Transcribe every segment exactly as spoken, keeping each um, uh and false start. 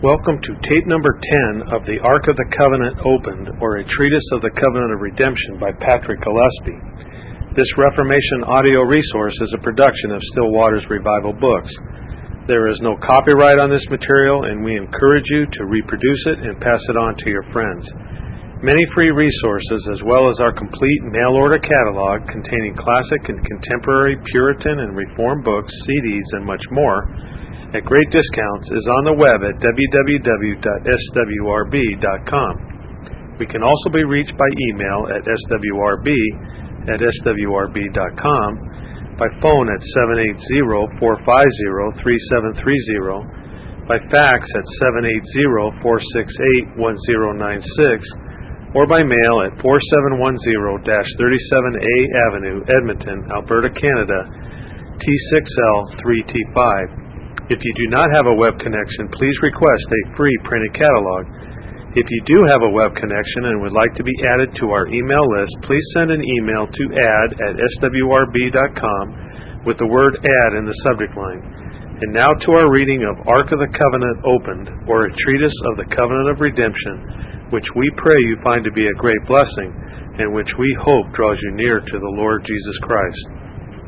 Welcome to tape number ten of The Ark of the Covenant Opened, or a Treatise of the Covenant of Redemption by Patrick Gillespie. This Reformation audio resource is a production of Still Waters Revival Books. There is no copyright on this material, and we encourage you to reproduce it and pass it on to your friends. Many free resources, as well as our complete mail-order catalog containing classic and contemporary Puritan and Reformed books, C Ds, and much more, at great discounts, is on the web at w w w dot s w r b dot com. We can also be reached by email at s w r b at s w r b dot com, by phone at seven eight zero, four five zero, three seven three zero, by fax at seven eight zero, four six eight, one zero nine six, or by mail at four seven one zero, thirty-seven A Avenue, Edmonton, Alberta, Canada, T six L three T five. If you do not have a web connection, please request a free printed catalog. If you do have a web connection and would like to be added to our email list, please send an email to add at s w r b dot com with the word add in the subject line. And now to our reading of Ark of the Covenant Opened, or a Treatise of the Covenant of Redemption, which we pray you find to be a great blessing, and which we hope draws you near to the Lord Jesus Christ.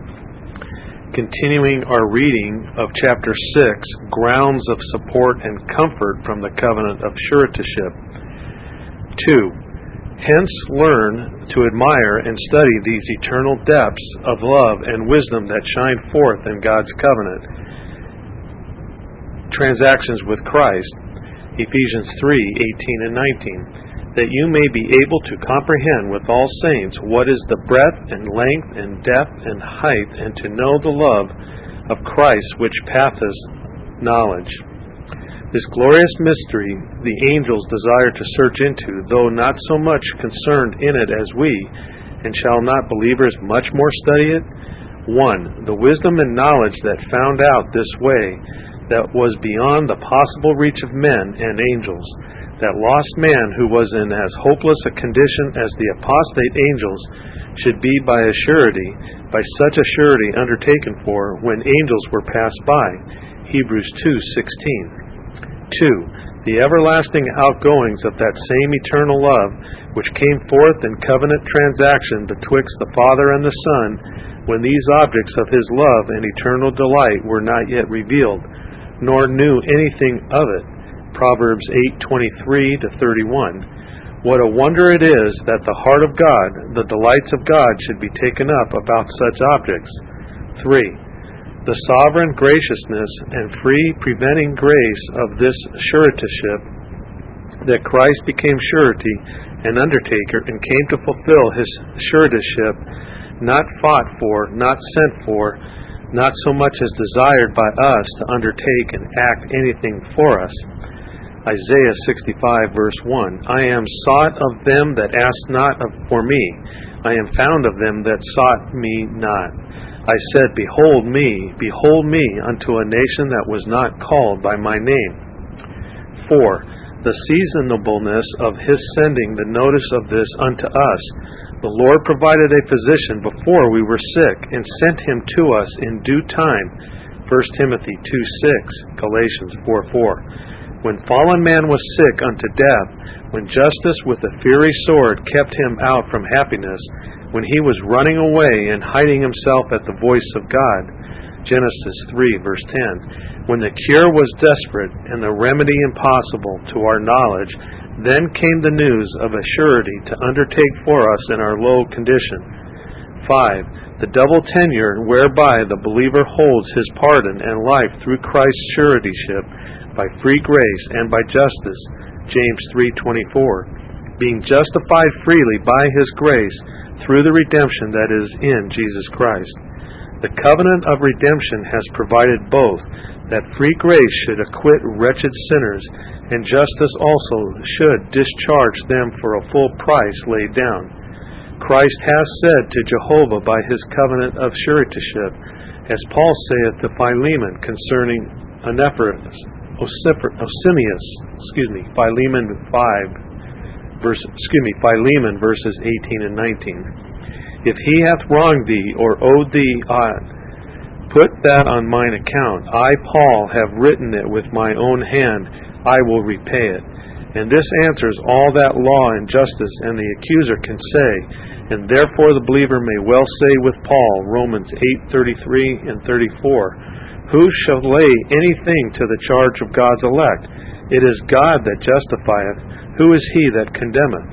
Continuing our reading of chapter six, Grounds of Support and Comfort from the Covenant of Suretyship. two. Hence learn to admire and study these eternal depths of love and wisdom that shine forth in God's covenant. Transactions with Christ, Ephesians three, eighteen and nineteen. That you may be able to comprehend with all saints what is the breadth and length and depth and height, and to know the love of Christ which passeth knowledge. This glorious mystery the angels desire to search into, though not so much concerned in it as we, and shall not believers much more study it? one. The wisdom and knowledge that found out this way, that was beyond the possible reach of men and angels, that lost man who was in as hopeless a condition as the apostate angels should be by a surety, by such a surety undertaken for when angels were passed by. Hebrews two sixteen. two. The everlasting outgoings of that same eternal love which came forth in covenant transaction betwixt the Father and the Son, when these objects of his love and eternal delight were not yet revealed, nor knew anything of it. Proverbs eight twenty-three to thirty-one. What a wonder it is that the heart of God, the delights of God, should be taken up about such objects. three. The sovereign graciousness and free preventing grace of this suretyship, that Christ became surety and undertaker, and came to fulfill his suretyship, not fought for, not sent for, not so much as desired by us to undertake and act anything for us. Isaiah sixty-five, verse one. I am sought of them that asked not of for me. I am found of them that sought me not. I said, Behold me, behold me, unto a nation that was not called by my name. four. The seasonableness of his sending the notice of this unto us. The Lord provided a physician before we were sick, and sent him to us in due time. First Timothy two six, Galatians four four. When fallen man was sick unto death, when justice with a fiery sword kept him out from happiness, when he was running away and hiding himself at the voice of God. Genesis three, verse ten. When the cure was desperate and the remedy impossible to our knowledge, then came the news of a surety to undertake for us in our low condition. five. The double tenure whereby the believer holds his pardon and life through Christ's suretyship, by free grace and by justice. James three twenty-four. Being justified freely by his grace through the redemption that is in Jesus Christ. The covenant of redemption has provided both, that free grace should acquit wretched sinners, and justice also should discharge them for a full price laid down. Christ has said to Jehovah by his covenant of suretyship, as Paul saith to Philemon concerning Onesiphorus, Osimius, excuse me, Philemon five, verse, excuse me, Philemon verses eighteen and nineteen. If he hath wronged thee or owed thee aught, Put that on mine account. I, Paul, have written it with my own hand. I will repay it. And this answers all that law and justice and the accuser can say, and therefore the believer may well say with Paul, Romans eight thirty-three and thirty-four, who shall lay anything to the charge of God's elect? It is God that justifieth. Who is he that condemneth?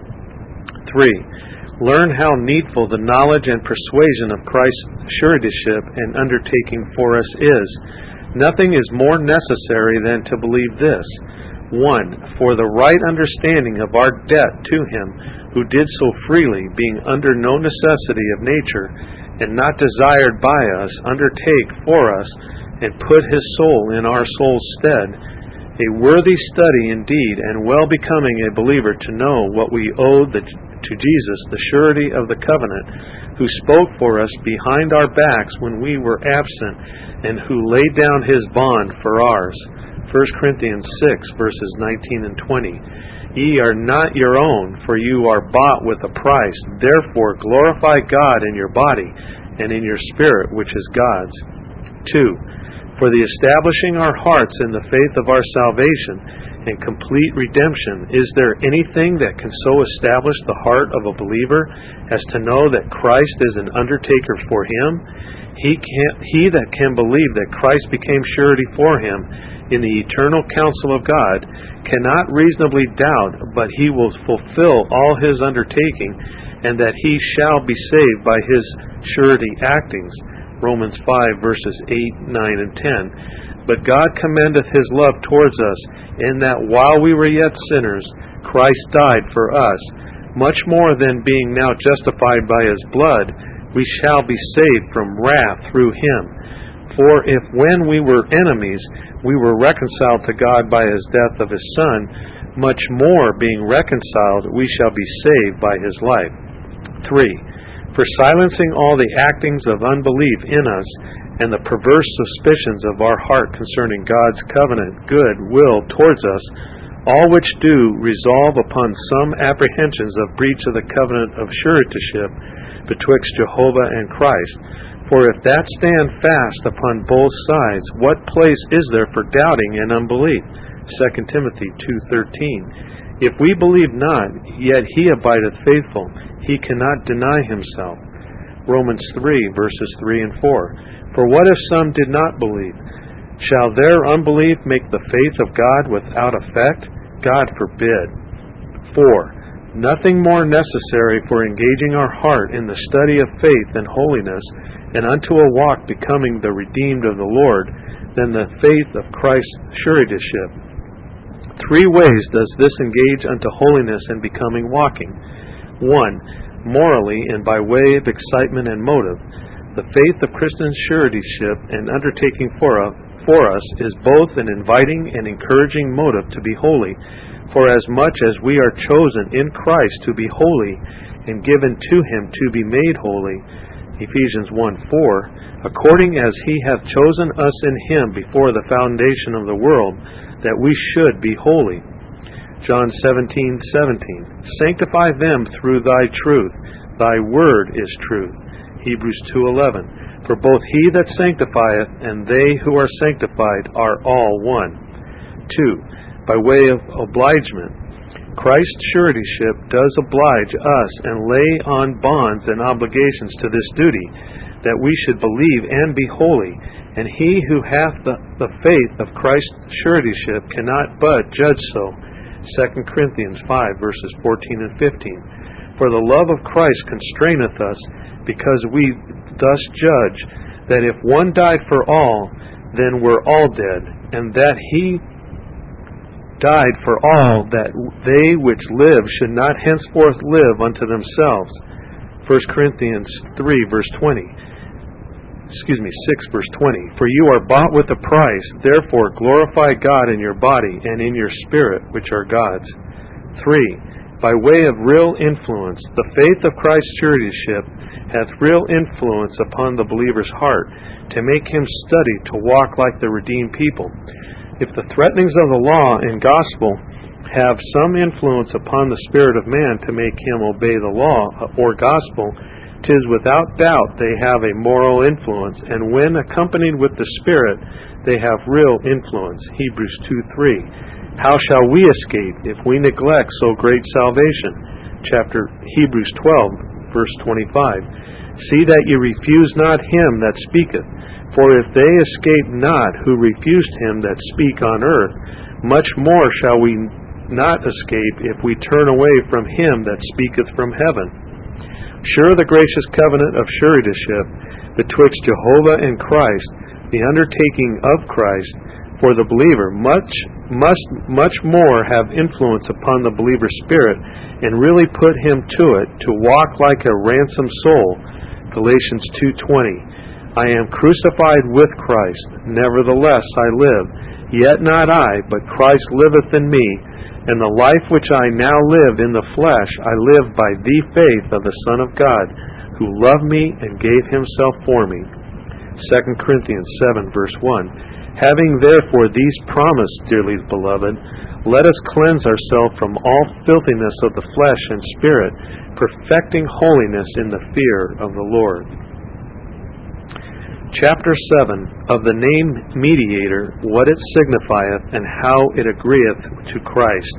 three. Learn how needful the knowledge and persuasion of Christ's suretyship and undertaking for us is. Nothing is more necessary than to believe this. one. For the right understanding of our debt to him, who did so freely, being under no necessity of nature, and not desired by us, undertake for us, and put his soul in our soul's stead. A worthy study indeed, and well becoming a believer to know what we owe the, to Jesus, the surety of the covenant, who spoke for us behind our backs when we were absent, and who laid down his bond for ours. First Corinthians six, verses nineteen and twenty. Ye are not your own, for you are bought with a price. Therefore glorify God in your body, and in your spirit, which is God's. two. For the establishing our hearts in the faith of our salvation and complete redemption, is there anything that can so establish the heart of a believer as to know that Christ is an undertaker for him? He, can, he that can believe that Christ became surety for him in the eternal counsel of God cannot reasonably doubt, but he will fulfill all his undertaking, and that he shall be saved by his surety actings. Romans five, verses eight, nine, and ten. But God commendeth his love towards us, in that while we were yet sinners, Christ died for us. Much more than being now justified by his blood, we shall be saved from wrath through him. For if when we were enemies, we were reconciled to God by his death of his Son, much more being reconciled, we shall be saved by his life. three. For silencing all the actings of unbelief in us, and the perverse suspicions of our heart concerning God's covenant good will towards us, all which do resolve upon some apprehensions of breach of the covenant of suretyship betwixt Jehovah and Christ. For if that stand fast upon both sides, what place is there for doubting and unbelief? Second Timothy two thirteen. If we believe not, yet he abideth faithful, he cannot deny himself. Romans three, verses three and four. For what if some did not believe? Shall their unbelief make the faith of God without effect? God forbid. four. Nothing more necessary for engaging our heart in the study of faith and holiness, and unto a walk becoming the redeemed of the Lord, than the faith of Christ's suretyship. Three ways does this engage unto holiness and becoming walking. One, morally and by way of excitement and motive. The faith of Christian suretyship and undertaking for, a, for us is both an inviting and encouraging motive to be holy, for as much as we are chosen in Christ to be holy and given to him to be made holy, Ephesians one four, according as he hath chosen us in him before the foundation of the world, that we should be holy. John seventeen seventeen. Sanctify them through thy truth. Thy word is truth. Hebrews two eleven. For both he that sanctifieth and they who are sanctified are all one. two. By way of obligement. Christ's suretyship does oblige us and lay on bonds and obligations to this duty, that we should believe and be holy. And he who hath the, the faith of Christ's suretyship cannot but judge so. Second Corinthians five, verses fourteen and fifteen. For the love of Christ constraineth us, because we thus judge, that if one died for all, then we're all dead, and that he died for all, that they which live should not henceforth live unto themselves. First Corinthians three, verse twenty. Excuse me, six, verse twenty. For you are bought with a price, therefore glorify God in your body and in your spirit, which are God's. three. By way of real influence, the faith of Christ's suretyship hath real influence upon the believer's heart, to make him study to walk like the redeemed people. If the threatenings of the law and gospel have some influence upon the spirit of man to make him obey the law or gospel, 'Tis without doubt they have a moral influence, and when accompanied with the Spirit, they have real influence. Hebrews two three. How shall we escape if we neglect so great salvation? Chapter Hebrews twelve, verse twenty-five. See that ye refuse not him that speaketh. For if they escape not who refused him that speak on earth, much more shall we not escape if we turn away from him that speaketh from heaven. Sure the gracious covenant of suretyship betwixt Jehovah and Christ, the undertaking of Christ for the believer, much must much more have influence upon the believer's spirit, and really put him to it to walk like a ransomed soul. Galatians two twenty. I am crucified with Christ, nevertheless I live, yet not I, but Christ liveth in me, and the life which I now live in the flesh I live by the faith of the Son of God, who loved me and gave himself for me. Second Corinthians seven, verse one. Having therefore these promised, dearly beloved, let us cleanse ourselves from all filthiness of the flesh and spirit, perfecting holiness in the fear of the Lord. Chapter seven, of the name Mediator, what it signifieth, and how it agreeth to Christ.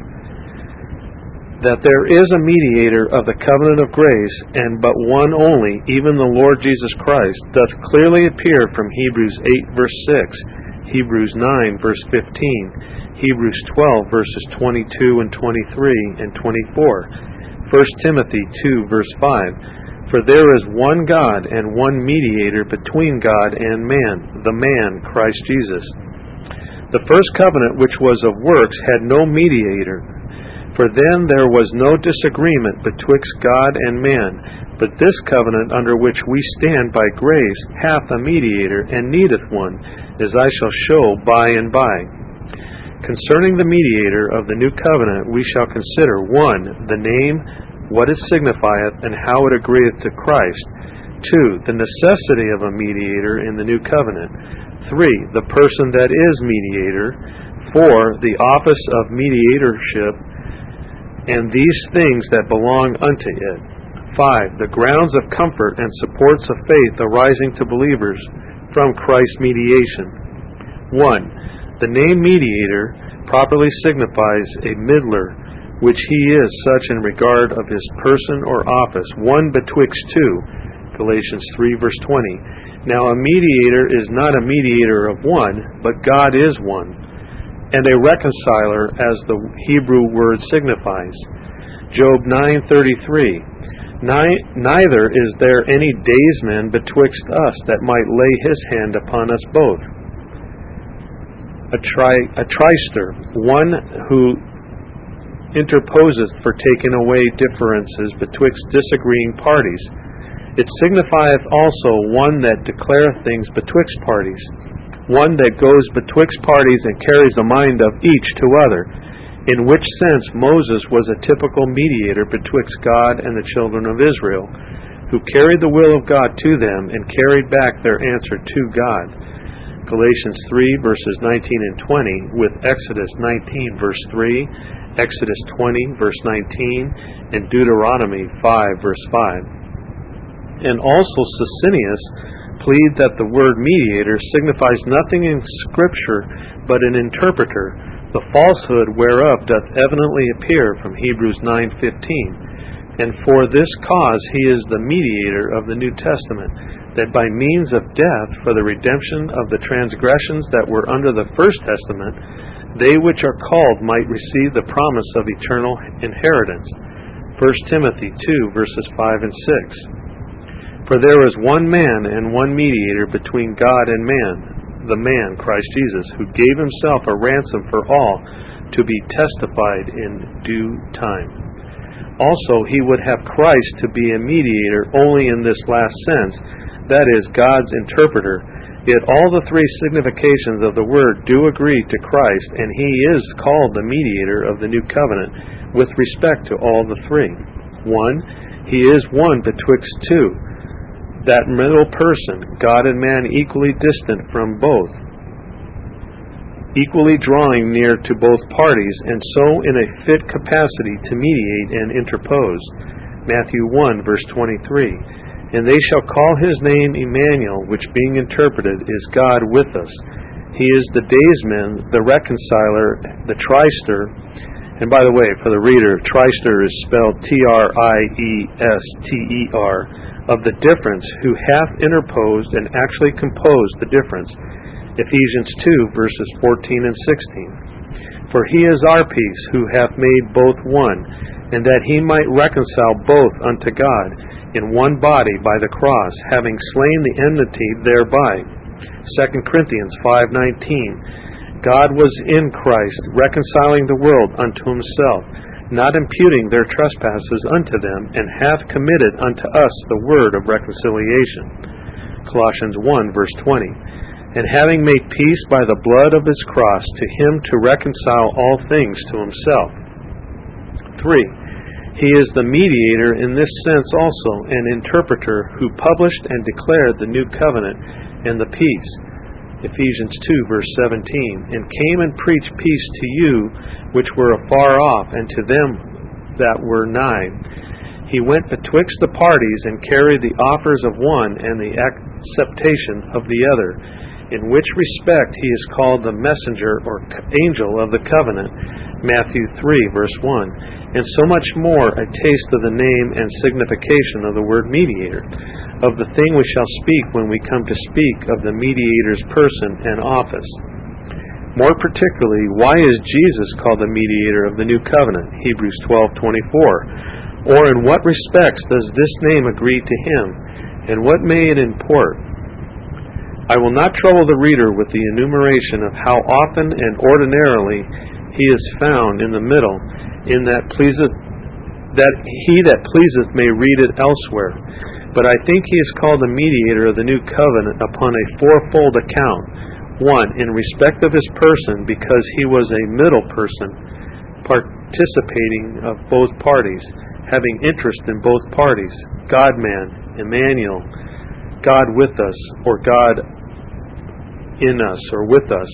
That there is a mediator of the covenant of grace, and but one only, even the Lord Jesus Christ, doth clearly appear from Hebrews eight, verse six, Hebrews nine, verse fifteen, Hebrews twelve, verses twenty-two and twenty-three and twenty-four, First Timothy two, verse five. For there is one God and one mediator between God and man, the man, Christ Jesus. The first covenant, which was of works, had no mediator, for then there was no disagreement betwixt God and man. But this covenant, under which we stand by grace, hath a mediator, and needeth one, as I shall show by and by. Concerning the mediator of the new covenant, we shall consider, one, the name, what it signifieth, and how it agreeth to Christ. Two, the necessity of a mediator in the new covenant. Three, the person that is mediator. Four, the office of mediatorship, and these things that belong unto it. Five, the grounds of comfort and supports of faith arising to believers from Christ's mediation. One, the name mediator properly signifies a middler, which he is such in regard of his person or office, one betwixt two. Galatians three, verse twenty. Now a mediator is not a mediator of one, but God is one, and a reconciler, as the Hebrew word signifies. Job nine thirty-three. Neither is there any daysman betwixt us that might lay his hand upon us both. A, tri- a trister, one who interposeth for taking away differences betwixt disagreeing parties. It signifieth also one that declareth things betwixt parties, one that goes betwixt parties and carries the mind of each to other, in which sense Moses was a typical mediator betwixt God and the children of Israel, who carried the will of God to them and carried back their answer to God. Galatians three, verses nineteen and twenty, with Exodus nineteen, verse three, Exodus twenty, verse nineteen, and Deuteronomy five, verse five. And also Socinus plead that the word mediator signifies nothing in Scripture but an interpreter, the falsehood whereof doth evidently appear from Hebrews nine fifteen. And for this cause he is the mediator of the New Testament, that by means of death for the redemption of the transgressions that were under the First Testament, they which are called might receive the promise of eternal inheritance. First Timothy two, verses five and six. For there is one man and one mediator between God and man, the man, Christ Jesus, who gave himself a ransom for all, to be testified in due time. Also, he would have Christ to be a mediator only in this last sense, that is, God's interpreter. Yet all the three significations of the word do agree to Christ, and he is called the mediator of the new covenant with respect to all the three. One, he is one betwixt two, that middle person, God and man equally distant from both, equally drawing near to both parties, and so in a fit capacity to mediate and interpose. Matthew one, verse twenty-three. And they shall call his name Emmanuel, which being interpreted is God with us. He is the daysman, the reconciler, the trister. And by the way, for the reader, trister is spelled T R I E S T E R, of the difference, who hath interposed and actually composed the difference. Ephesians two, verses fourteen and sixteen. For he is our peace, who hath made both one, and that he might reconcile both unto God in one body by the cross, having slain the enmity thereby. Second Corinthians five nineteen. God was in Christ, reconciling the world unto himself, not imputing their trespasses unto them, and hath committed unto us the word of reconciliation. Colossians one, verse twenty. And having made peace by the blood of his cross, to him to reconcile all things to himself. Three. He is the mediator in this sense also, an interpreter, who published and declared the new covenant and the peace. Ephesians two, verse seventeen. And came and preached peace to you which were afar off, and to them that were nigh. He went betwixt the parties, and carried the offers of one, and the acceptation of the other, in which respect he is called the messenger or angel of the covenant. Matthew three, verse one. And so much more a taste of the name and signification of the word mediator, of the thing we shall speak when we come to speak of the mediator's person and office. More particularly, why is Jesus called the mediator of the new covenant? Hebrews twelve twenty-four. Or in what respects does this name agree to him, and what may it import? I will not trouble the reader with the enumeration of how often and ordinarily he is found in the middle, in that pleaseth that he that pleaseth may read it elsewhere. But I think he is called the mediator of the new covenant upon a fourfold account. One, in respect of his person, because he was a middle person, participating of both parties, having interest in both parties. God-man, Emmanuel, God with us, or God in us, or with us.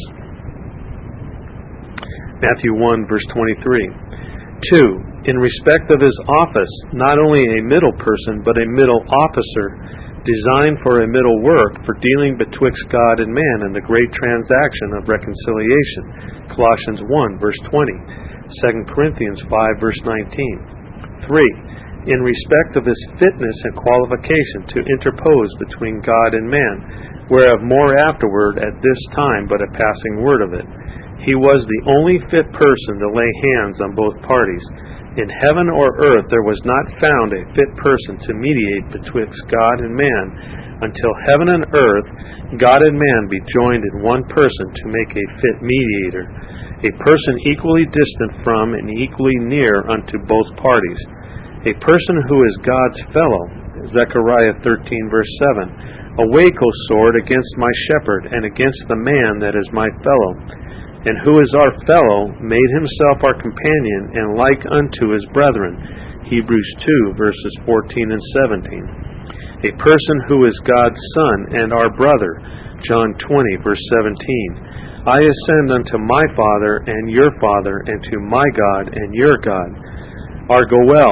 Matthew one, verse twenty-three. Two, in respect of his office, not only a middle person, but a middle officer, designed for a middle work, for dealing betwixt God and man in the great transaction of reconciliation. Colossians one, verse twenty. Second Corinthians five, verse nineteen. Three, in respect of his fitness and qualification to interpose between God and man, whereof more afterward at this time but a passing word of it. He was the only fit person to lay hands on both parties. In heaven or earth there was not found a fit person to mediate betwixt God and man, until heaven and earth, God and man, be joined in one person to make a fit mediator, a person equally distant from and equally near unto both parties, a person who is God's fellow. Zechariah thirteen, verse seven. Awake, O sword, against my shepherd, and against the man that is my fellow. And who is our fellow, made himself our companion, and like unto his brethren. Hebrews two, verses fourteen and seventeen. A person who is God's son and our brother. John twenty, verse seventeen. I ascend unto my Father and your Father, and to my God and your God. Argoel,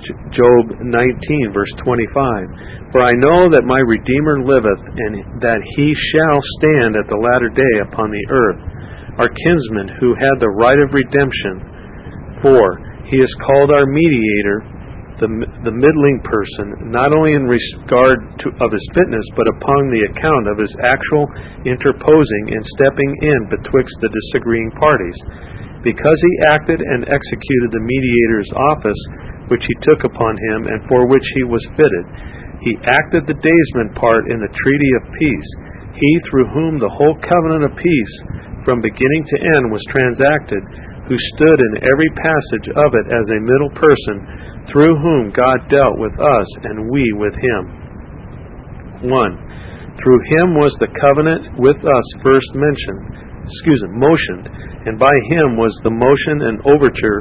Job nineteen, verse twenty-five. For I know that my Redeemer liveth, and that he shall stand at the latter day upon the earth. Our kinsman, who had the right of redemption. Four, he is called our mediator, the, the middling person, not only in regard to, of his fitness, but upon the account of his actual interposing and stepping in betwixt the disagreeing parties. Because he acted and executed the mediator's office, which he took upon him, and for which he was fitted. He acted the daysman part in the treaty of peace, he through whom the whole covenant of peace, from beginning to end, was transacted, who stood in every passage of it as a middle person, through whom God dealt with us, and we with him. One, through him was the covenant with us first mentioned, excuse me, motioned, and by him was the motion and overture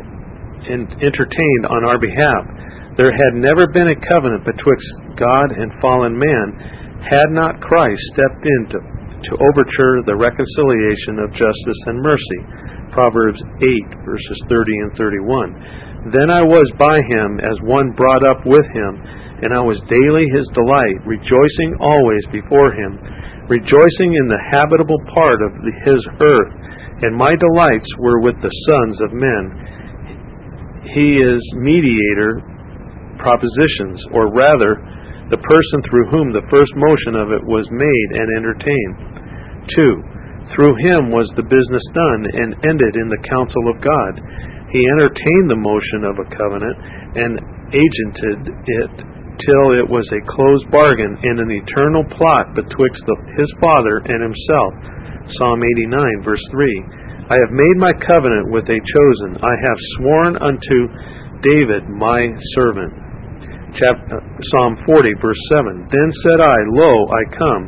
entertained on our behalf. There had never been a covenant betwixt God and fallen man, had not Christ stepped in to, to overture the reconciliation of justice and mercy. Proverbs eight, verses thirty and thirty-one. Then I was by him as one brought up with him, and I was daily his delight, rejoicing always before him, rejoicing in the habitable part of the, his earth, and my delights were with the sons of men. He is mediator propositions, or rather, the person through whom the first motion of it was made and entertained. Two. Through him was the business done and ended in the counsel of God. He entertained the motion of a covenant and agented it till it was a closed bargain and an eternal plot betwixt the, his Father and himself. Psalm eighty-nine, verse three. I have made my covenant with a chosen. I have sworn unto David my servant. Chapter, Psalm forty, verse seven. Then said I, Lo, I come.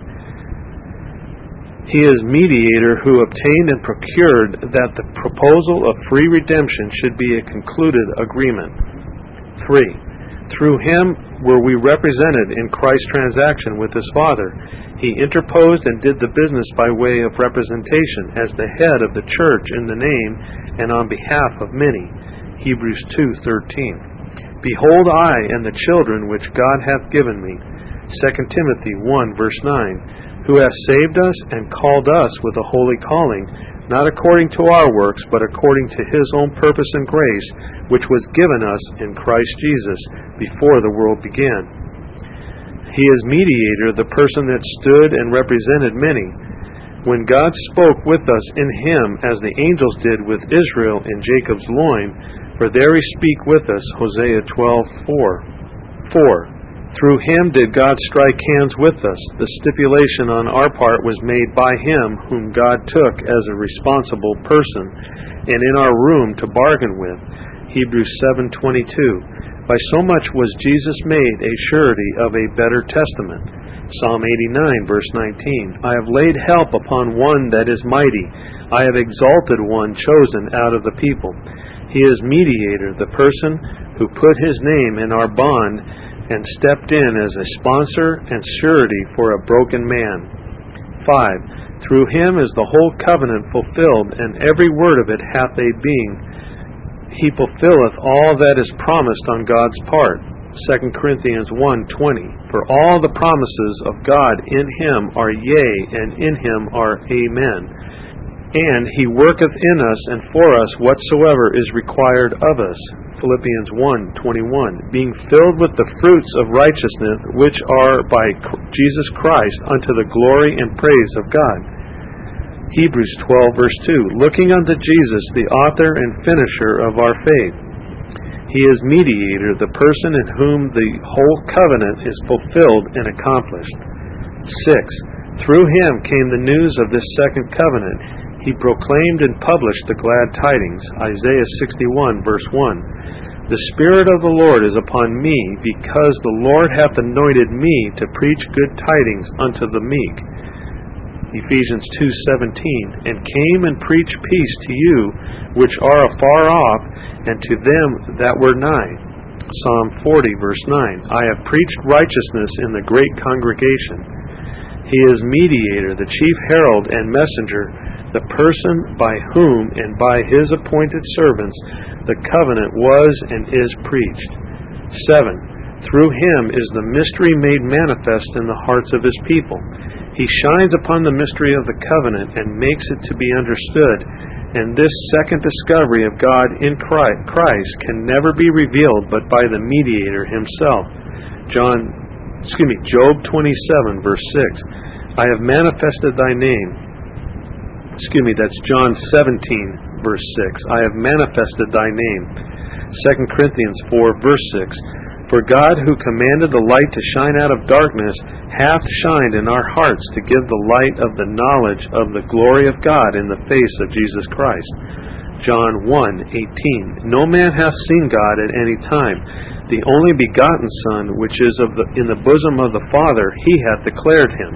He is mediator who obtained and procured that the proposal of free redemption should be a concluded agreement. Three. Through him were we represented in Christ's transaction with his Father. He interposed and did the business by way of representation as the head of the church in the name and on behalf of many. Hebrews two thirteen. Behold, I and the children which God hath given me. Second Timothy one, verse nine. Who hath saved us and called us with a holy calling, not according to our works, but according to his own purpose and grace, which was given us in Christ Jesus before the world began. He is mediator, the person that stood and represented many. When God spoke with us in him, as the angels did with Israel in Jacob's loin, for there he speak with us, Hosea twelve four. Four. Through him did God strike hands with us. The stipulation on our part was made by him whom God took as a responsible person, and in our room to bargain with. Hebrews seven twenty-two. By so much was Jesus made a surety of a better testament. Psalm eighty-nine, verse nineteen. I have laid help upon one that is mighty. I have exalted one chosen out of the people. He is mediator, the person who put his name in our bond and stepped in as a sponsor and surety for a broken man. Five. Through him is the whole covenant fulfilled, and every word of it hath a being. He fulfilleth all that is promised on God's part. Second Corinthians one twenty. For all the promises of God in him are yea, and in him are amen. And he worketh in us and for us whatsoever is required of us. Philippians one twenty-one. Being filled with the fruits of righteousness, which are by Jesus Christ unto the glory and praise of God. Hebrews twelve, verse two. Looking unto Jesus, the author and finisher of our faith. He is mediator, the person in whom the whole covenant is fulfilled and accomplished. Six. Through him came the news of this second covenant. He proclaimed and published the glad tidings. Isaiah sixty-one, verse one. The Spirit of the Lord is upon me, because the Lord hath anointed me to preach good tidings unto the meek. Ephesians two seventeen. And came and preached peace to you which are afar off, and to them that were nigh. Psalm forty, verse nine. I have preached righteousness in the great congregation. He is mediator, the chief herald and messenger, the person by whom and by his appointed servants the covenant was and is preached. Seven. Through him is the mystery made manifest in the hearts of his people. He shines upon the mystery of the covenant and makes it to be understood, and this second discovery of God in Christ can never be revealed but by the mediator himself. John, excuse me, Job twenty-seven, verse six. I have manifested thy name. Excuse me, that's John seventeen, verse six. I have manifested thy name. Second Corinthians four, verse six. For God, who commanded the light to shine out of darkness, hath shined in our hearts to give the light of the knowledge of the glory of God in the face of Jesus Christ. John one eighteen. No man hath seen God at any time. The only begotten Son, which is of the, in the bosom of the Father, he hath declared him.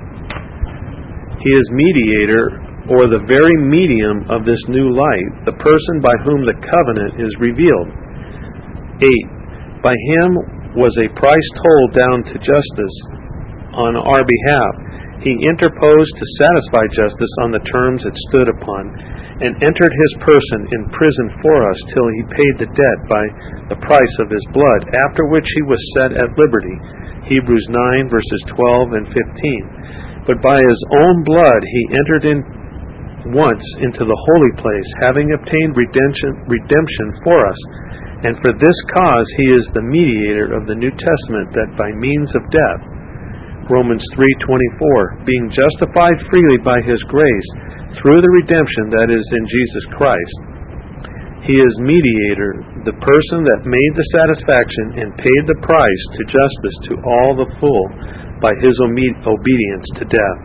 He is mediator, or the very medium of this new light, the person by whom the covenant is revealed. Eight. By him was a price told down to justice on our behalf. He interposed to satisfy justice on the terms it stood upon. and entered his person in prison for us till he paid the debt by the price of his blood, after which he was set at liberty. Hebrews nine, verses twelve and fifteen. But by his own blood he entered in once into the holy place, having obtained redemption, redemption for us. And for this cause he is the mediator of the New Testament, that by means of death, Romans three twenty-four, being justified freely by his grace, through the redemption that is in Jesus Christ. He is mediator, the person that made the satisfaction and paid the price to justice to all the full by his obedience to death.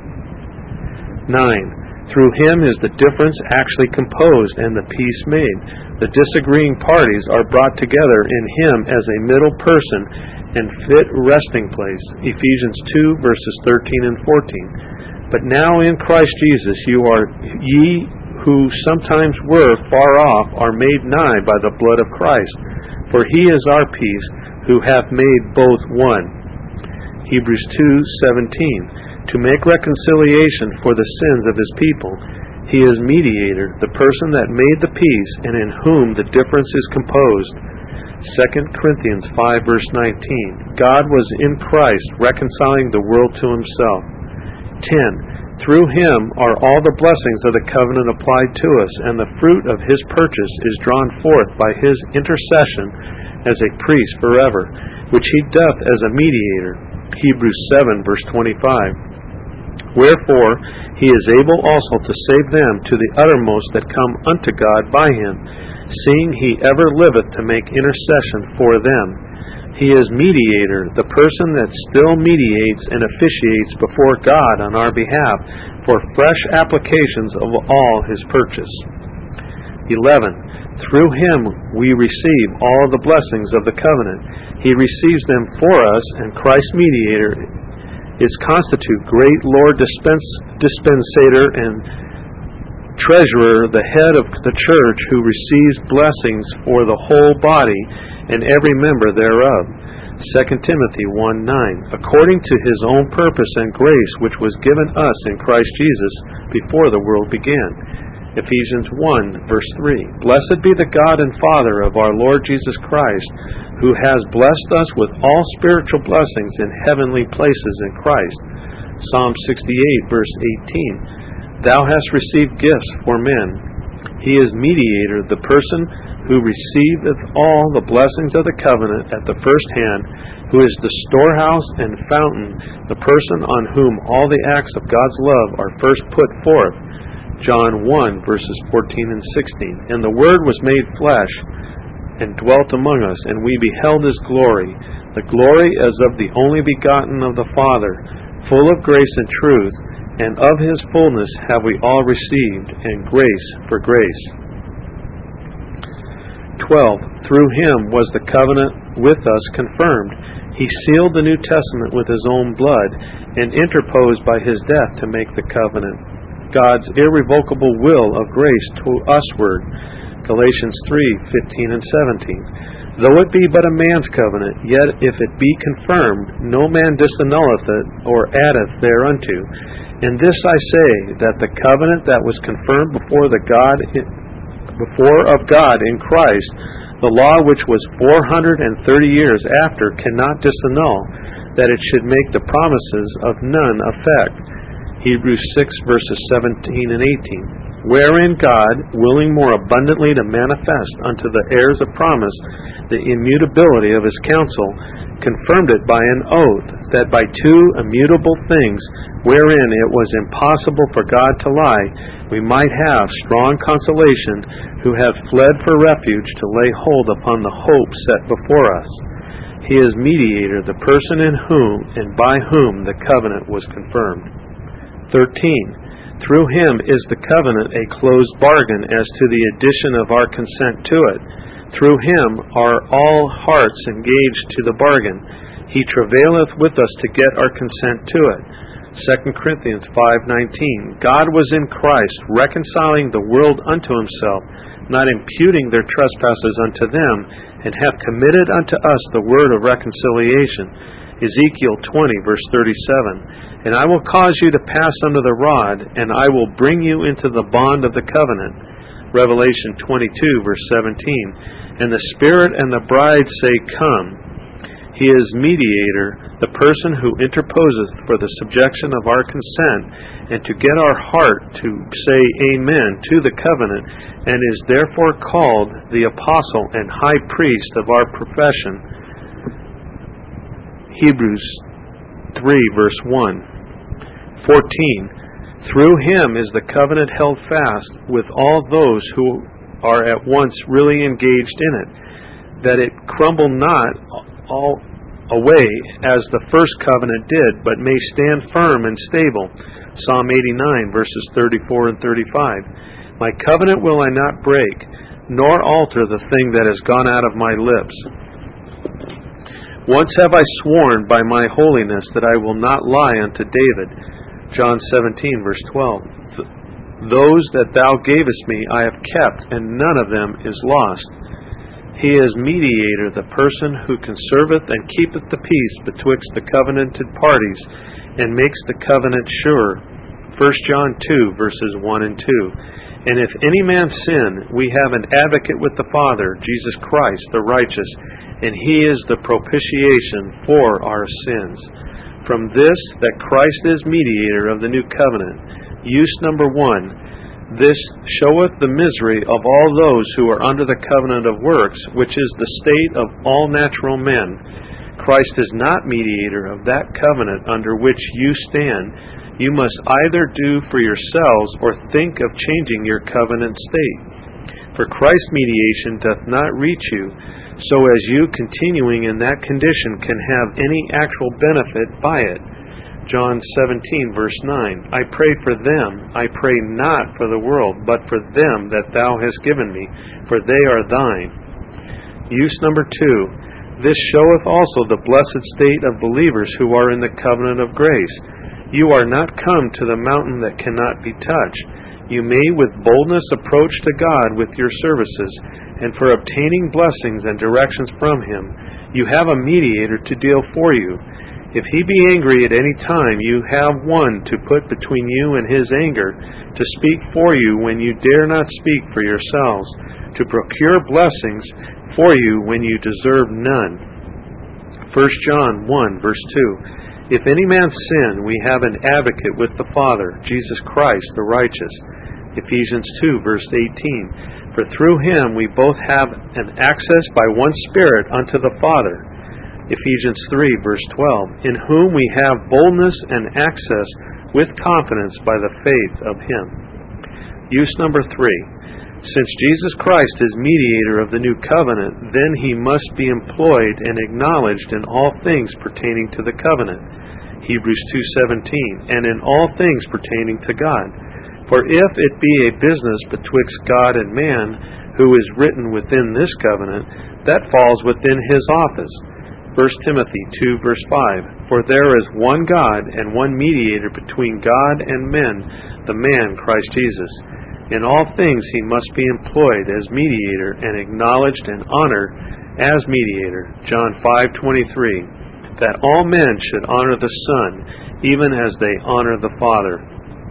nine. Through him is the difference actually composed and the peace made. The disagreeing parties are brought together in him as a middle person and fit resting place. Ephesians two, verses thirteen and fourteen. But now in Christ Jesus you are ye who sometimes were far off are made nigh by the blood of Christ. For he is our peace, who hath made both one. Hebrews two seventeen. To make reconciliation for the sins of his people. He is mediator, the person that made the peace, and in whom the difference is composed. Second Corinthians five, verse nineteen. God was in Christ, reconciling the world to himself. ten. Through him are all the blessings of the covenant applied to us, and the fruit of his purchase is drawn forth by his intercession as a priest forever, which he doth as a mediator. Hebrews seven, verse twenty-five. Wherefore he is able also to save them to the uttermost that come unto God by him, seeing he ever liveth to make intercession for them. He is mediator, the person that still mediates and officiates before God on our behalf for fresh applications of all his purchase. eleven. Through him we receive all the blessings of the covenant. He receives them for us, and Christ mediator is constitute great Lord dispense, dispensator and treasurer, the head of the church, who receives blessings for the whole body and every member thereof. Second Timothy one nine. According to his own purpose and grace, which was given us in Christ Jesus before the world began. Ephesians one, verse three. Blessed be the God and Father of our Lord Jesus Christ, who has blessed us with all spiritual blessings in heavenly places in Christ. Psalm sixty-eight, verse eighteen. Thou hast received gifts for men. He is mediator, the person who receiveth all the blessings of the covenant at the first hand, who is the storehouse and fountain, the person on whom all the acts of God's love are first put forth. John one, verses fourteen and sixteen. And the Word was made flesh, and dwelt among us, and we beheld his glory, the glory as of the only begotten of the Father, full of grace and truth, and of his fullness have we all received, and grace for grace. twelve. Through him was the covenant with us confirmed. He sealed the New Testament with his own blood, and interposed by his death to make the covenant God's irrevocable will of grace to usward. Galatians three fifteen and seventeen. Though it be but a man's covenant, yet if it be confirmed, no man disannulleth it, or addeth thereunto. And this I say, that the covenant that was confirmed before the God, before of God in Christ, the law which was four hundred and thirty years after, cannot disannul, that it should make the promises of none effect. Hebrews six, verses seventeen and eighteen. Wherein God, willing more abundantly to manifest unto the heirs of promise the immutability of his counsel, confirmed it by an oath, that by two immutable things, wherein it was impossible for God to lie, we might have strong consolation, who have fled for refuge to lay hold upon the hope set before us. He is mediator, the person in whom and by whom the covenant was confirmed. thirteen. Through him is the covenant a closed bargain as to the addition of our consent to it. Through him are all hearts engaged to the bargain. He travaileth with us to get our consent to it. Second Corinthians five nineteen. God was in Christ, reconciling the world unto himself, not imputing their trespasses unto them, and hath committed unto us the word of reconciliation. Ezekiel twenty, verse thirty-seven, and I will cause you to pass under the rod, and I will bring you into the bond of the covenant. Revelation twenty-two, verse seventeen, and the Spirit and the bride say, Come. He is mediator, the person who interposeth for the subjection of our consent, and to get our heart to say Amen to the covenant, and is therefore called the apostle and high priest of our profession. Hebrews three, verse one. fourteen. Through him is the covenant held fast with all those who are at once really engaged in it, that it crumble not all away as the first covenant did, but may stand firm and stable. Psalm eighty-nine, verses thirty-four and thirty-five. My covenant will I not break, nor alter the thing that has gone out of my lips. Once have I sworn by my holiness that I will not lie unto David. John seventeen, verse twelve. Those that thou gavest me I have kept, and none of them is lost. He is mediator, the person who conserveth and keepeth the peace betwixt the covenanted parties, and makes the covenant sure. First John two, verses one and two. And if any man sin, we have an advocate with the Father, Jesus Christ, the righteous, and he is the propitiation for our sins. From this, that Christ is mediator of the new covenant. Use number one. This showeth the misery of all those who are under the covenant of works, which is the state of all natural men. Christ is not mediator of that covenant under which you stand. You must either do for yourselves or think of changing your covenant state. For Christ's mediation doth not reach you, so as you continuing in that condition can have any actual benefit by it. John seventeen, verse nine. I pray for them. I pray not for the world, but for them that thou hast given me, for they are thine. Use number two. This showeth also the blessed state of believers who are in the covenant of grace. You are not come to the mountain that cannot be touched. You may with boldness approach to God with your services, and for obtaining blessings and directions from him, you have a mediator to deal for you. If he be angry at any time, you have one to put between you and his anger, to speak for you when you dare not speak for yourselves, to procure blessings for you when you deserve none. First John one, verse two. If any man sin, we have an advocate with the Father, Jesus Christ the righteous. Ephesians two, verse eighteen. For through him we both have an access by one Spirit unto the Father. Ephesians three, verse twelve, in whom we have boldness and access with confidence by the faith of him. Use number three. Since Jesus Christ is mediator of the new covenant, then he must be employed and acknowledged in all things pertaining to the covenant. Hebrews two seventeen, and in all things pertaining to God. For if it be a business betwixt God and man, who is written within this covenant, that falls within his office. First Timothy two, verse five. For there is one God and one mediator between God and men, the man Christ Jesus. In all things he must be employed as mediator and acknowledged and honored as mediator. John five twenty-three. That all men should honor the Son, even as they honor the Father.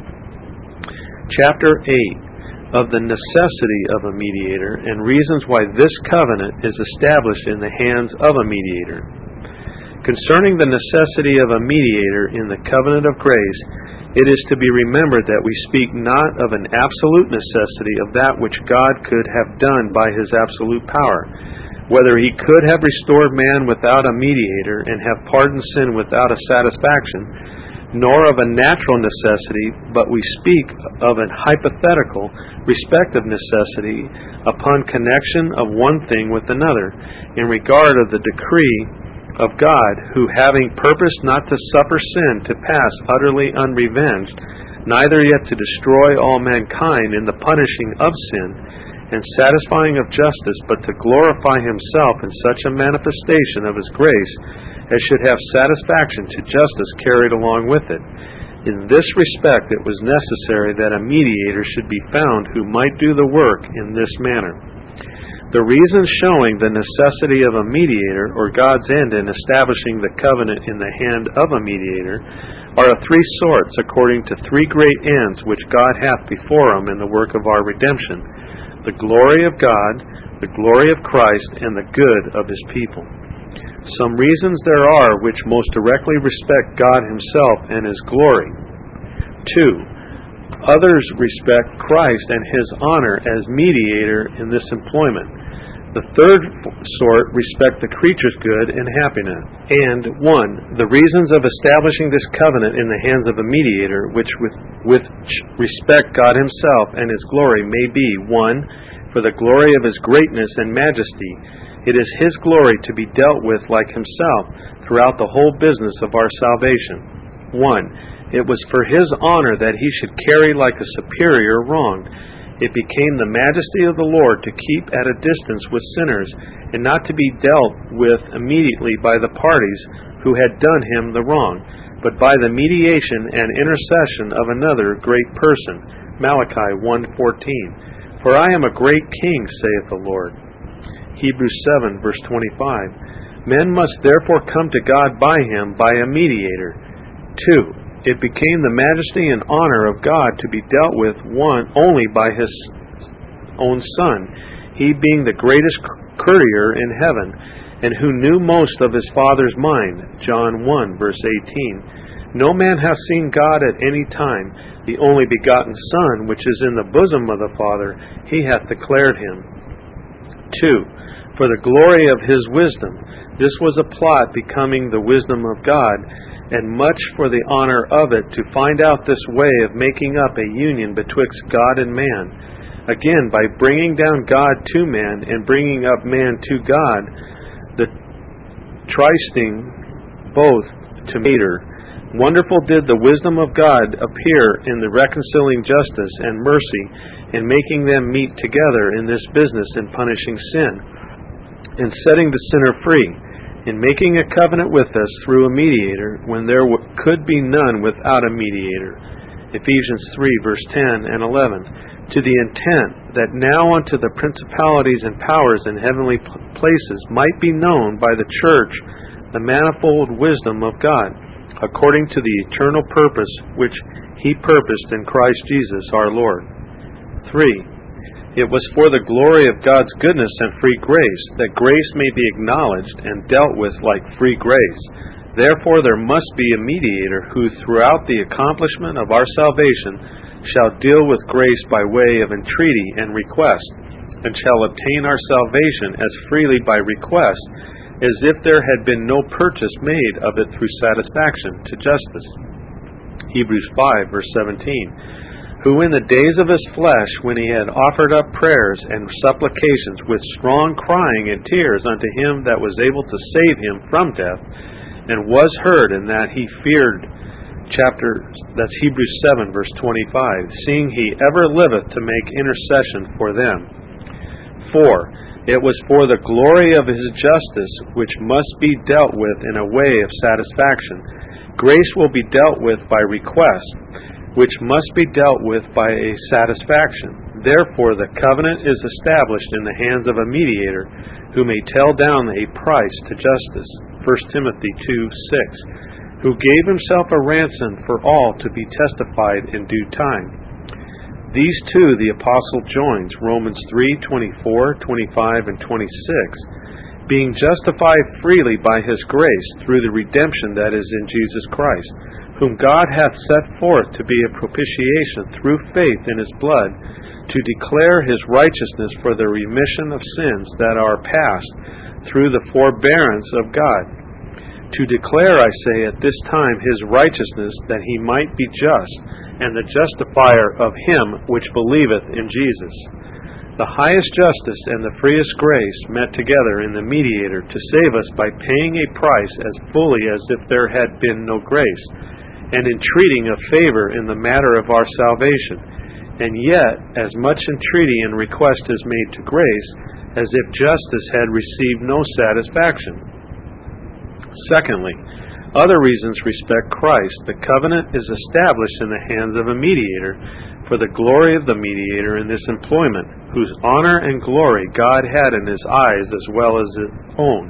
Chapter eight. Of the necessity of a mediator, and reasons why this covenant is established in the hands of a mediator. Concerning the necessity of a mediator in the covenant of grace, it is to be remembered that we speak not of an absolute necessity of that which God could have done by his absolute power, whether he could have restored man without a mediator and have pardoned sin without a satisfaction, nor of a natural necessity, but we speak of an hypothetical, respective necessity upon connection of one thing with another, in regard of the decree of God, who having purposed not to suffer sin to pass utterly unrevenged, neither yet to destroy all mankind in the punishing of sin, and satisfying of justice, but to glorify himself in such a manifestation of his grace, as should have satisfaction to justice carried along with it. In this respect it was necessary that a mediator should be found who might do the work in this manner. The reasons showing the necessity of a mediator, or God's end in establishing the covenant in the hand of a mediator, are of three sorts, according to three great ends which God hath before him in the work of our redemption: the glory of God, the glory of Christ, and the good of his people. Some reasons there are which most directly respect God himself and his glory. Two, others respect Christ and his honor as mediator in this employment. The third sort respect the creature's good and happiness. And one, the reasons of establishing this covenant in the hands of a mediator, which with, with respect God himself and his glory, may be: one, for the glory of his greatness and majesty. It is his glory to be dealt with like himself throughout the whole business of our salvation. One, it was for his honor that he should carry like a superior wrong. It became the majesty of the Lord to keep at a distance with sinners, and not to be dealt with immediately by the parties who had done him the wrong, but by the mediation and intercession of another great person. Malachi one fourteen. For I am a great king, saith the Lord. Hebrews seven, verse twenty-five. Men must therefore come to God by him, by a mediator. Two, it became the majesty and honor of God to be dealt with one only by his own Son, he being the greatest courtier in heaven, and who knew most of his Father's mind. John one, verse eighteen. No man hath seen God at any time. The only begotten Son, which is in the bosom of the Father, he hath declared him. Two, for the glory of his wisdom. This was a plot becoming the wisdom of God, and much for the honor of it, to find out this way of making up a union betwixt God and man. Again, by bringing down God to man, and bringing up man to God, the trysting both to meter. Wonderful did the wisdom of God appear in the reconciling justice and mercy, in making them meet together in this business, in punishing sin, in setting the sinner free, in making a covenant with us through a mediator, when there w- could be none without a mediator. Ephesians three, verse ten and eleven. To the intent that now unto the principalities and powers in heavenly places might be known by the church the manifold wisdom of God, according to the eternal purpose which he purposed in Christ Jesus our Lord. Three, it was for the glory of God's goodness and free grace, that grace may be acknowledged and dealt with like free grace. Therefore there must be a mediator who throughout the accomplishment of our salvation shall deal with grace by way of entreaty and request, and shall obtain our salvation as freely by request, as if there had been no purchase made of it through satisfaction to justice. Hebrews five, verse seventeen. Who in the days of his flesh, when he had offered up prayers and supplications with strong crying and tears unto him that was able to save him from death, and was heard in that he feared, chapter, that's Hebrews seven, verse twenty-five, seeing he ever liveth to make intercession for them. Four, it was for the glory of his justice, which must be dealt with in a way of satisfaction. Grace will be dealt with by request, which must be dealt with by a satisfaction. Therefore the covenant is established in the hands of a mediator, who may tell down a price to justice. First Timothy two, six. Who gave himself a ransom for all to be testified in due time. These two the apostle joins, Romans three, twenty-four, twenty-five, and twenty-six, being justified freely by his grace through the redemption that is in Jesus Christ, whom God hath set forth to be a propitiation through faith in his blood, to declare his righteousness for the remission of sins that are past through the forbearance of God. To declare, I say, at this time his righteousness, that he might be just, and the justifier of him which believeth in Jesus. The highest justice and the freest grace met together in the mediator to save us by paying a price as fully as if there had been no grace, and entreating a favor in the matter of our salvation, and yet as much entreaty and request is made to grace, as if justice had received no satisfaction. Secondly, Other reasons respect Christ. The covenant is established in the hands of a mediator for the glory of the mediator in this employment, whose honor and glory God had in his eyes as well as his own.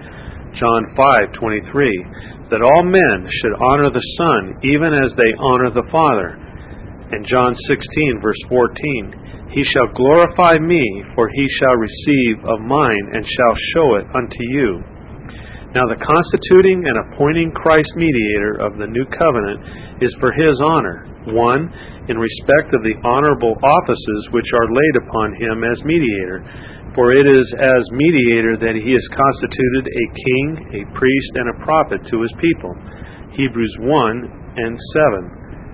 John five twenty-three, that all men should honor the Son even as they honor the Father. And John sixteen verse fourteen, he shall glorify me, for he shall receive of mine and shall show it unto you. Now the constituting and appointing Christ mediator of the new covenant is for his honor. One, in respect of the honorable offices which are laid upon him as mediator. For it is as mediator that he is constituted a king, a priest, and a prophet to his people. Hebrews one and seven.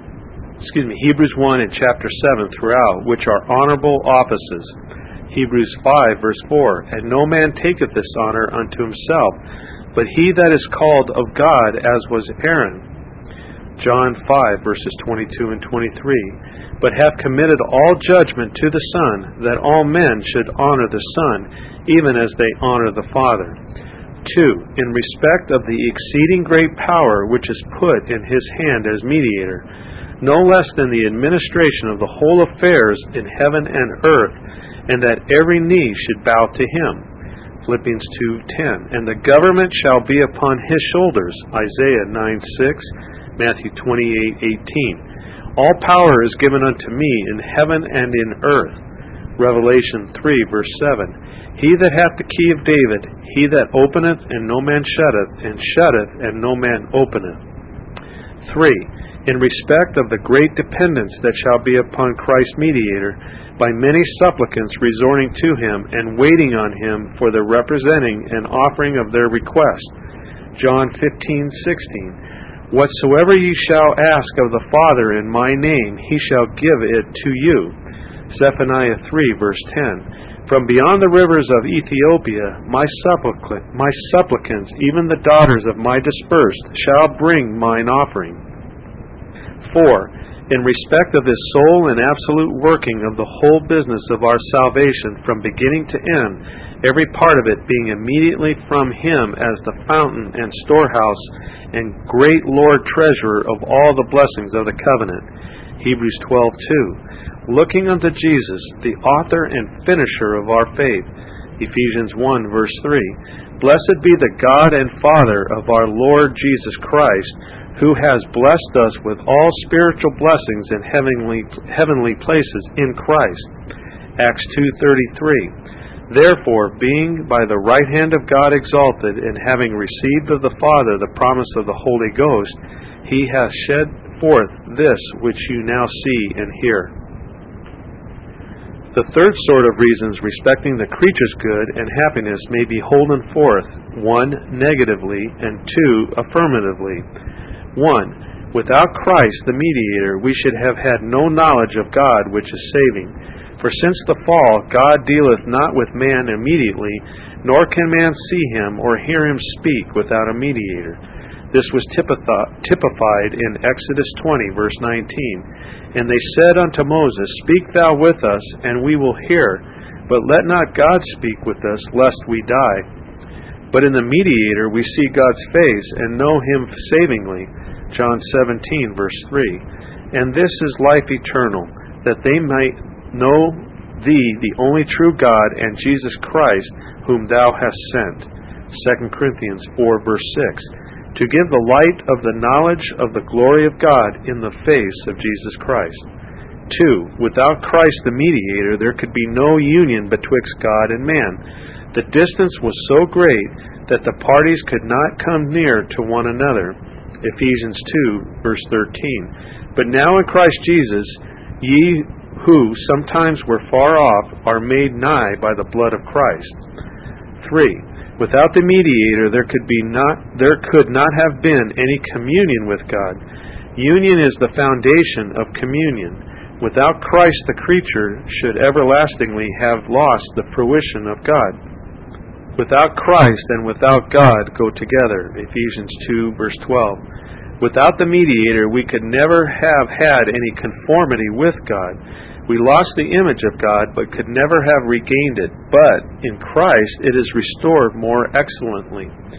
Excuse me, Hebrews one and chapter seven throughout, which are honorable offices. Hebrews five verse four, and no man taketh this honor unto himself, but he that is called of God, as was Aaron. John five verses twenty-two and twenty-three, but hath committed all judgment to the Son, that all men should honor the Son, even as they honor the Father. Two, in respect of the exceeding great power which is put in his hand as mediator, no less than the administration of the whole affairs in heaven and earth, and that every knee should bow to him. Philippians two ten, and the government shall be upon his shoulders. Isaiah nine six, Matthew twenty-eight eighteen. All power is given unto me in heaven and in earth. Revelation three verse seven, he that hath the key of David, he that openeth and no man shutteth, and shutteth and no man openeth. Three, in respect of the great dependence that shall be upon Christ mediator, by many supplicants resorting to him and waiting on him for the representing and offering of their request. John fifteen sixteen, whatsoever ye shall ask of the Father in my name, he shall give it to you. Zephaniah three verse ten, from beyond the rivers of Ethiopia my supplicant, my supplicants, even the daughters of my dispersed, shall bring mine offering. Four, in respect of his sole and absolute working of the whole business of our salvation from beginning to end, every part of it being immediately from him as the fountain and storehouse and great Lord treasurer of all the blessings of the covenant. Hebrews twelve two, looking unto Jesus, the author and finisher of our faith. Ephesians one verse three, blessed be the God and Father of our Lord Jesus Christ, who has blessed us with all spiritual blessings in heavenly heavenly places in Christ. Acts two thirty-three. Therefore, being by the right hand of God exalted, and having received of the Father the promise of the Holy Ghost, he hath shed forth this which you now see and hear. The third sort of reasons respecting the creature's good and happiness may be holden forth, one, negatively, and two, affirmatively. One, without Christ the mediator, we should have had no knowledge of God which is saving. For since the fall, God dealeth not with man immediately, nor can man see him or hear him speak without a mediator. This was typified in Exodus twenty, verse nineteen. And they said unto Moses, speak thou with us, and we will hear, but let not God speak with us, lest we die. But in the mediator we see God's face, and know him savingly. John seventeen, verse three. And this is life eternal, that they might know thee, the only true God, and Jesus Christ, whom thou hast sent. Second Corinthians four, verse six. To give the light of the knowledge of the glory of God in the face of Jesus Christ. Two, without Christ the mediator, there could be no union betwixt God and man. The distance was so great that the parties could not come near to one another. Ephesians two, verse thirteen. But now in Christ Jesus, ye who sometimes were far off are made nigh by the blood of Christ. Three, without the mediator there could be not there could not have been any communion with God. Union is the foundation of communion. Without Christ the creature should everlastingly have lost the fruition of God. Without Christ and without God go together. Ephesians two, verse twelve. Without the mediator, we could never have had any conformity with God. We lost the image of God, but could never have regained it. But in Christ, it is restored more excellently.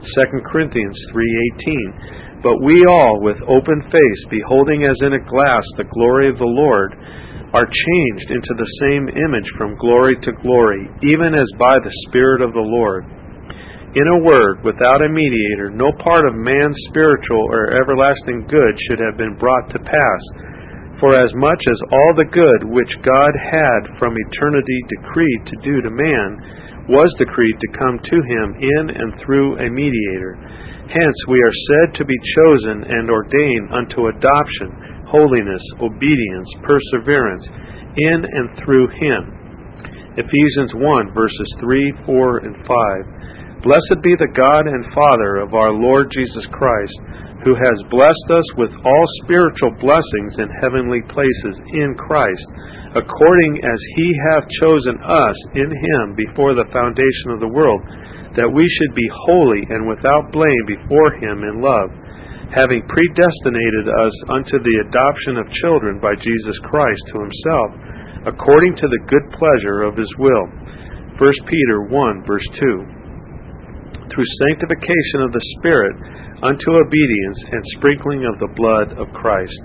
Second Corinthians three eighteen. But we all, with open face, beholding as in a glass the glory of the Lord, are changed into the same image from glory to glory, even as by the Spirit of the Lord. In a word, without a mediator, no part of man's spiritual or everlasting good should have been brought to pass. For as much as all the good which God had from eternity decreed to do to man was decreed to come to him in and through a mediator, hence we are said to be chosen and ordained unto adoption, holiness, obedience, perseverance, in and through him. Ephesians one, verses three, four, and five. Blessed be the God and Father of our Lord Jesus Christ, who has blessed us with all spiritual blessings in heavenly places in Christ, according as he hath chosen us in him before the foundation of the world, that we should be holy and without blame before him in love, having predestinated us unto the adoption of children by Jesus Christ to himself, according to the good pleasure of his will. First Peter one, verse two. Through sanctification of the Spirit unto obedience and sprinkling of the blood of Christ.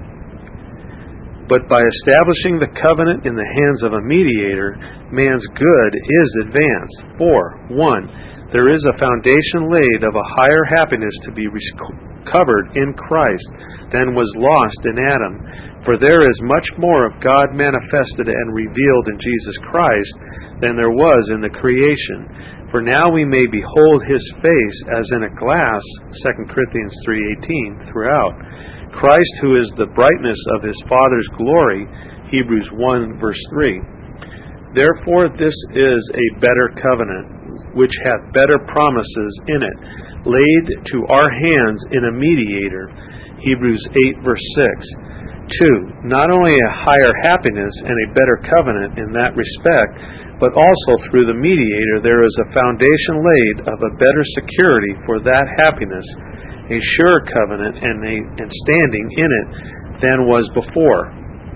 But by establishing the covenant in the hands of a mediator, man's good is advanced. For, one, there is a foundation laid of a higher happiness to be recovered in Christ than was lost in Adam. For there is much more of God manifested and revealed in Jesus Christ than there was in the creation. For now we may behold his face as in a glass, Second Corinthians three eighteen, throughout. Christ, who is the brightness of his Father's glory, Hebrews one, verse three. Therefore this is a better covenant, which hath better promises in it, laid to our hands in a mediator, Hebrews eight, verse six. Two, not only a higher happiness and a better covenant in that respect, but also through the mediator there is a foundation laid of a better security for that happiness, a sure covenant and, a, and standing in it than was before.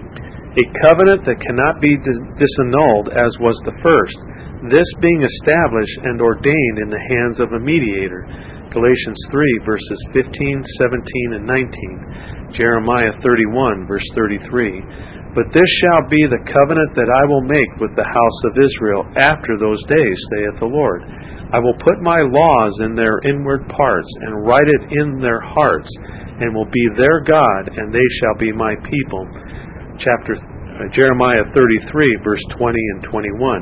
A covenant that cannot be disannulled as was the first, this being established and ordained in the hands of a mediator. Galatians three, verses fifteen, seventeen, and nineteen. Jeremiah thirty-one, verse thirty-three. But this shall be the covenant that I will make with the house of Israel after those days, saith the Lord. I will put my laws in their inward parts, and write it in their hearts, and will be their God, and they shall be my people. Chapter uh, Jeremiah thirty-three, verse twenty and twenty-one.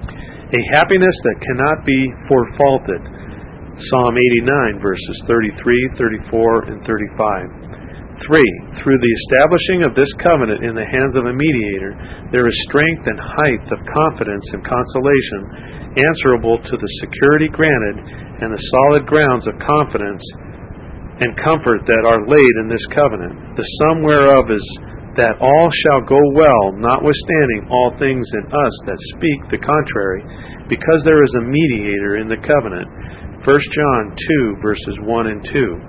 A happiness that cannot be forfaulted. Psalm eighty-nine, verses thirty-three, thirty-four, and thirty-five. Three, through the establishing of this covenant in the hands of a mediator, there is strength and height of confidence and consolation, answerable to the security granted and the solid grounds of confidence and comfort that are laid in this covenant, the sum whereof is that all shall go well, notwithstanding all things in us that speak the contrary, because there is a mediator in the covenant. First John two, verses one and two.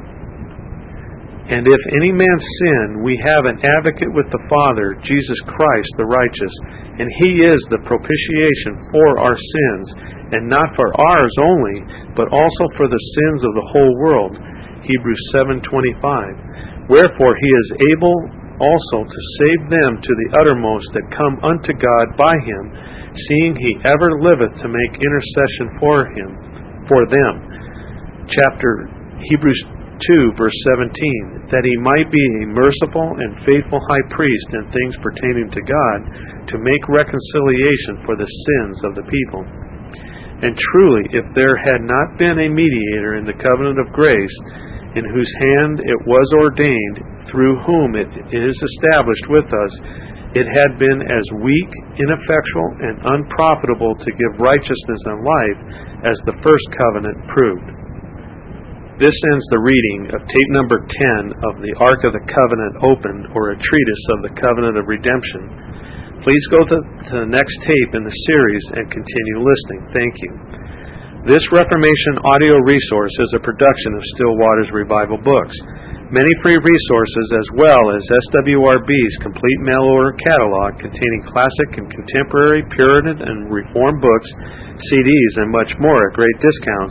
And if any man sin, we have an advocate with the Father, Jesus Christ the righteous, and he is the propitiation for our sins, and not for ours only, but also for the sins of the whole world. Hebrews seven twenty-five. Wherefore he is able also to save them to the uttermost that come unto God by him, seeing he ever liveth to make intercession for him, for them. Chapter Hebrews two, verse seventeen, that he might be a merciful and faithful high priest in things pertaining to God, to make reconciliation for the sins of the people. And truly, if there had not been a mediator in the covenant of grace, in whose hand it was ordained, through whom it is established with us, it had been as weak, ineffectual, and unprofitable to give righteousness and life as the first covenant proved. This ends the reading of tape number ten of the Ark of the Covenant Opened, or a treatise of the Covenant of Redemption. Please go to, to the next tape in the series and continue listening. Thank you. This Reformation audio resource is a production of Still Waters Revival Books. Many free resources, as well as S W R B's complete mail-order catalog containing classic and contemporary Puritan and Reformed books, C Ds, and much more at great discounts,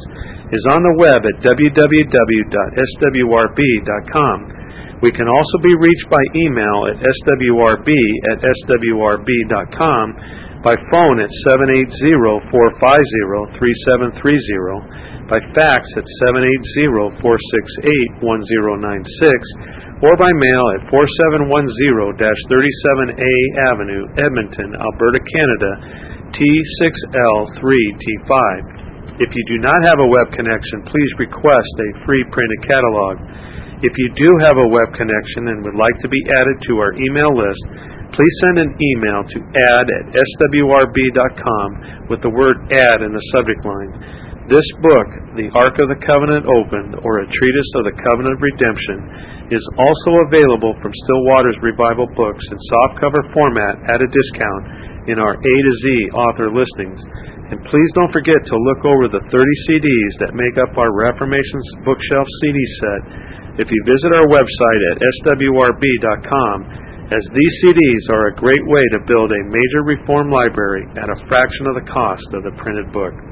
is on the web at w w w dot s w r b dot com. We can also be reached by email at s w r b at s w r b dot com, by phone at seven eight zero, four five zero, three seven three zero, by fax at seven eight zero, four six eight, one zero nine six, or by mail at four seven one zero, thirty-seven A Avenue, Edmonton, Alberta, Canada, T six L three T five. If you do not have a web connection, please request a free printed catalog. If you do have a web connection and would like to be added to our email list, please send an email to add at s w r b dot com with the word add in the subject line. This book, The Ark of the Covenant Opened, or a Treatise of the Covenant of Redemption, is also available from Still Waters Revival Books in softcover format at a discount in our A to Z author listings. And please don't forget to look over the thirty C Ds that make up our Reformation's Bookshelf C D set if you visit our website at s w r b dot com, as these C Ds are a great way to build a major reform library at a fraction of the cost of the printed book.